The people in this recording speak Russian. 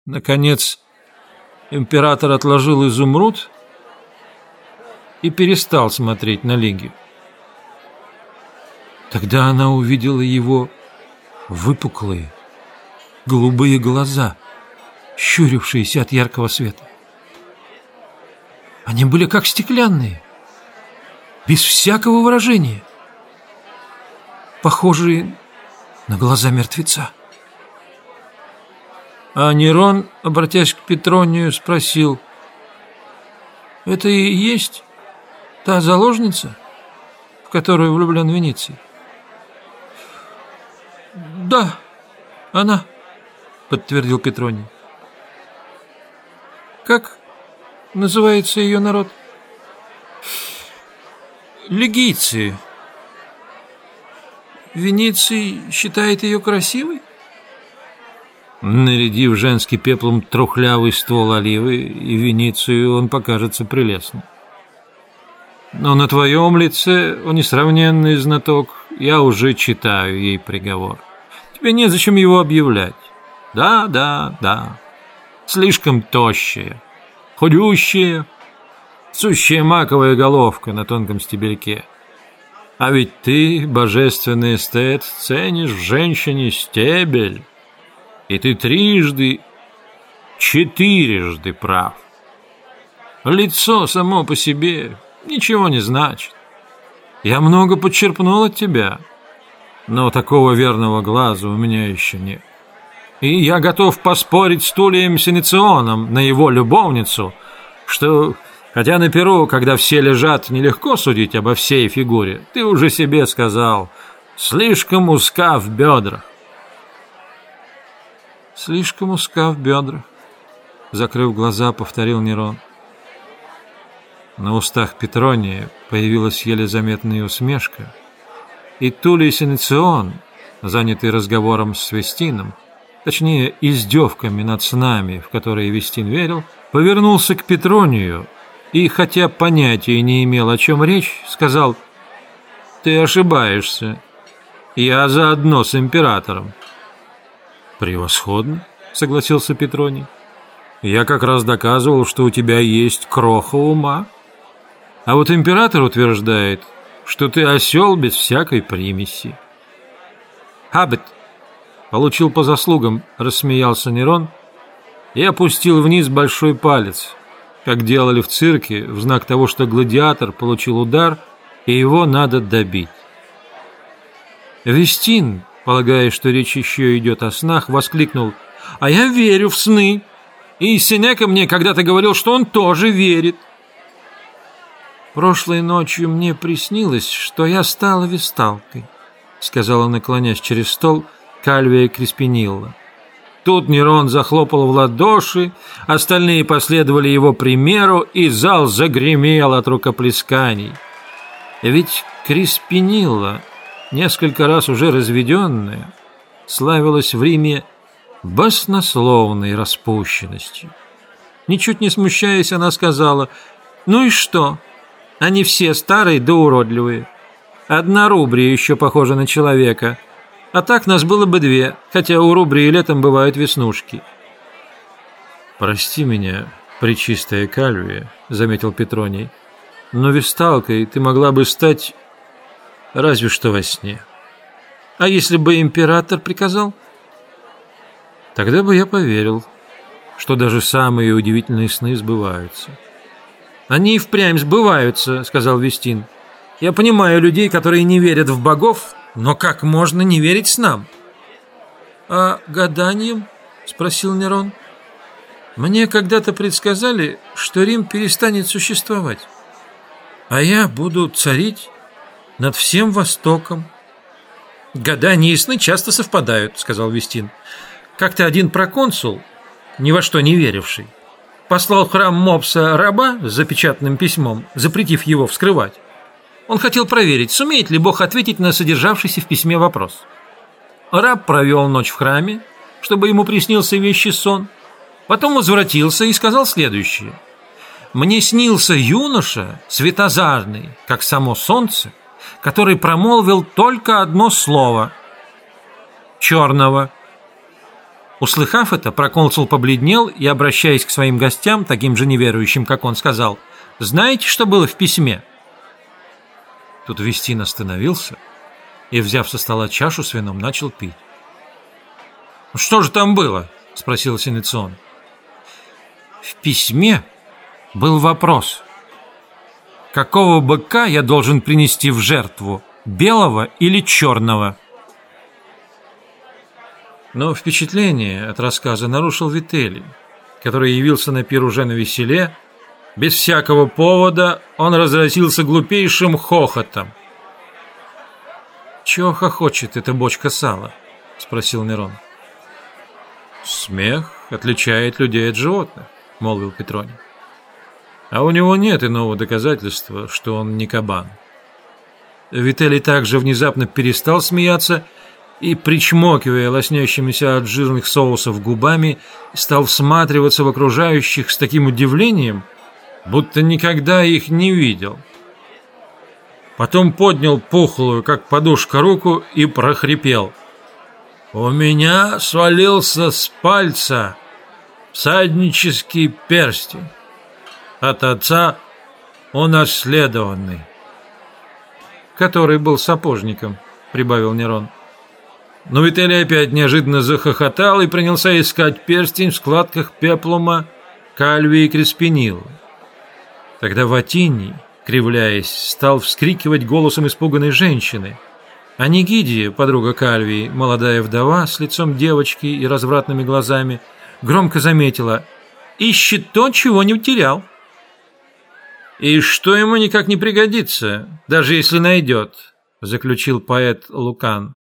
Наконец император отложил изумруд и перестал смотреть на Лигию. Тогда она увидела его выпуклые, голубые глаза, щурившиеся от яркого света. Они были как стеклянные, без всякого выражения, похожие на глаза мертвеца. А Нерон, обратясь к Петронию, спросил: «Это и есть та заложница, в которую влюблен Вениций?» «Да, она», — подтвердил Петроний. «Как называется ее народ?» «Лигийцы. Вениций считает ее красивой?» Нарядив женский пеплом трухлявый ствол оливы, и Веницию он покажется прелестным. Но на твоем лице, о несравненный знаток, я уже читаю ей приговор. Тебе незачем его объявлять. Да. Слишком тощая, худющая, сущая маковая головка на тонком стебельке. А ведь ты, божественный эстет, ценишь в женщине стебель. И ты четырежды прав. Лицо само по себе ничего не значит. Я много подчерпнул от тебя, но такого верного глаза у меня еще нет. И я готов поспорить с Тулием Синиционом на его любовницу, что, хотя на перу, когда все лежат, нелегко судить обо всей фигуре, ты уже себе сказал: слишком узка в бедрах. «Слишком узка в бедрах», — закрыв глаза, повторил Нерон. На устах Петрония появилась еле заметная усмешка, и Тулий Синицион, занятый разговором с Вестином, точнее, издевками над снами, в которые Вестин верил, повернулся к Петронию и, хотя понятия не имел, о чем речь, сказал: «Ты ошибаешься. Я заодно с императором». «Превосходно», — согласился Петроний. «Я как раз доказывал, что у тебя есть кроха ума. А вот император утверждает, что ты осел без всякой примеси». «Хабет получил по заслугам», — рассмеялся Нерон и опустил вниз большой палец, как делали в цирке, в знак того, что гладиатор получил удар, и его надо добить. Вестин, полагая, что речь еще идет о снах, воскликнул: «А я верю в сны, и Сенека мне когда-то говорил, что он тоже верит». «Прошлой ночью мне приснилось, что я стала весталкой», — сказала, наклонясь через стол, Кальвия Криспинилла. Тут Нерон захлопал в ладоши, остальные последовали его примеру, и зал загремел от рукоплесканий. Ведь Криспинилла, несколько раз уже разведенная, славилась в Риме баснословной распущенностью. Ничуть не смущаясь, она сказала: «Ну и что? Они все старые да уродливые. Одна Рубрия еще похожа на человека, а так нас было бы две, хотя у Рубрии летом бывают веснушки». «Прости меня, пречистая Кальвия», — заметил Петроний, «но весталкой ты могла бы стать разве что во сне». «А если бы император приказал?» «Тогда бы я поверил, что даже самые удивительные сны сбываются». «Они и впрямь сбываются», — сказал Вестин. «Я понимаю людей, которые не верят в богов, но как можно не верить снам?» «А гаданием?» — спросил Нерон. «Мне когда-то предсказали, что Рим перестанет существовать, а я буду царить над всем Востоком». «Гадания и сны часто совпадают», — сказал Вестин. «Как-то один проконсул, ни во что не веривший, послал в храм Мопса раба с запечатанным письмом, запретив его вскрывать. Он хотел проверить, сумеет ли Бог ответить на содержавшийся в письме вопрос. Раб провел ночь в храме, чтобы ему приснился вещий сон, потом возвратился и сказал следующее: «Мне снился юноша, светозарный, как само солнце, который промолвил только одно слово: черного». Услыхав это, проконсул побледнел и, обращаясь к своим гостям, таким же неверующим, как он, сказал: «Знаете, что было в письме?» Тут Вестин остановился и, взяв со стола чашу с вином, начал пить. «Что же там было?» – спросил Синицион. «В письме был вопрос: какого быка я должен принести в жертву, белого или черного?» Но впечатление от рассказа нарушил Вителий, который явился на пир уже навеселе. Без всякого повода он разразился глупейшим хохотом. «Чего хохочет эта бочка сала?» – спросил Нерон. «Смех отличает людей от животных», – молвил Петроний. «А у него нет иного доказательства, что он не кабан». Вителий также внезапно перестал смеяться и, причмокивая лоснящимися от жирных соусов губами, стал всматриваться в окружающих с таким удивлением, будто никогда их не видел. Потом поднял пухлую, как подушка, руку и прохрипел: «У меня свалился с пальца всаднический перстень, от отца унаследованный». «Который был сапожником», — прибавил Нерон. Но Вителий опять неожиданно захохотал и принялся искать перстень в складках пеплума Кальвии Креспинилы. Тогда Ватиний, кривляясь, стал вскрикивать голосом испуганной женщины. А Нигидия, подруга Кальвии, молодая вдова с лицом девочки и развратными глазами, громко заметила: «Ищет то, чего не утерял». «И что ему никак не пригодится, даже если найдет», — заключил поэт Лукан.